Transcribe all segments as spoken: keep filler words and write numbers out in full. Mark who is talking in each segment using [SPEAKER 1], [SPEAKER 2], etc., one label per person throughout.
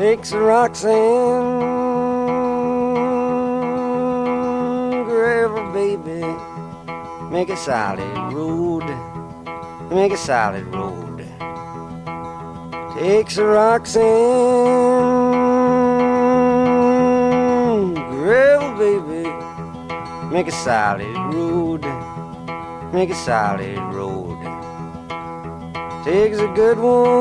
[SPEAKER 1] takes a Roxanne gravel, baby, make a solid road, make a solid road. Takes a Roxanne gravel, baby, make a solid road, make a solid road. Takes a good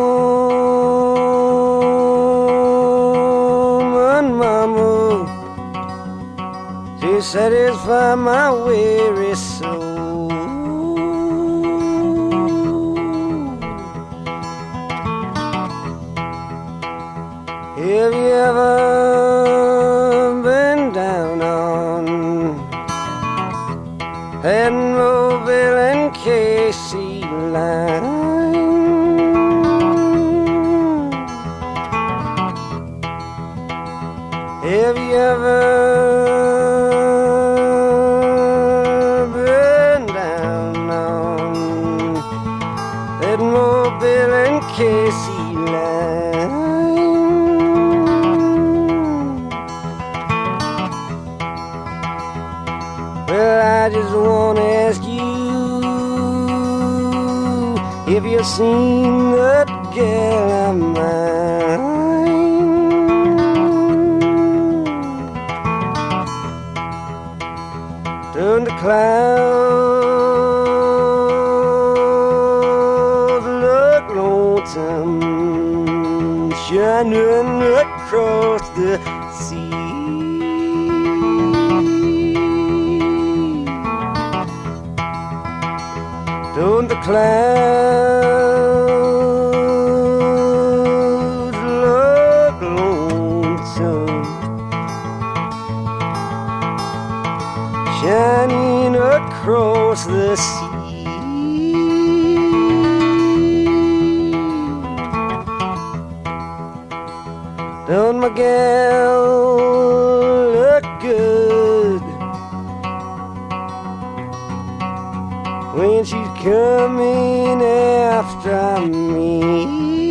[SPEAKER 1] woman, mama, to satisfy my weary soul. Have you ever been down on Edmobile and Casey line? Have you ever been down on Edmobile and Casey line? Well, I just want to ask you if you've seen that girl of mine. Turn the clouds look lonesome, shining across the sea. Don't the clouds look lonesome, shining across the sea? Don't my gal look good when she's coming after me?